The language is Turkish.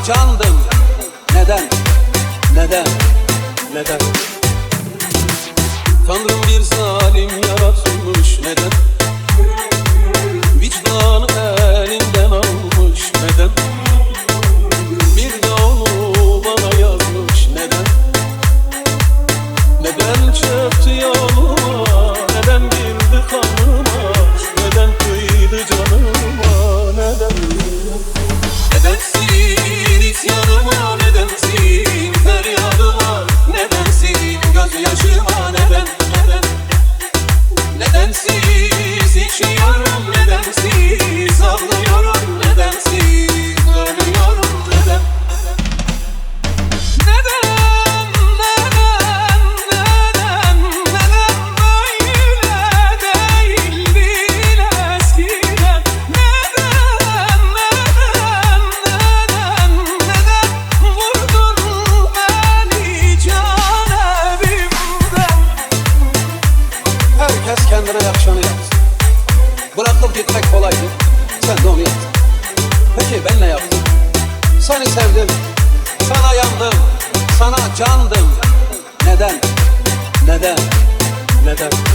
candım. Neden? Neden? Neden? Tanrım bir zalim yaratmış. Neden? Vicdanı elinden almış. Neden? Bir de onu bana yazmış. Neden? Neden çöktü yoluma? Neden girdi kanıma? Neden kıydı canıma? Neden? Nedensin isyanıma? Nedensin feryadıma? Nedensin gözyaşıma? Neden? Neden? Nedensiz içiyorum? Nedensiz ağlıyorum? Nedensiz ölüyorum? Neden? Herkes kendine yakışanı yapsın. Bırakıp gitmek kolaydı, sen de onu yaptın. Peki ben ne yaptım? Seni sevdim, sana yandım, sana candım. Neden? Neden? Neden?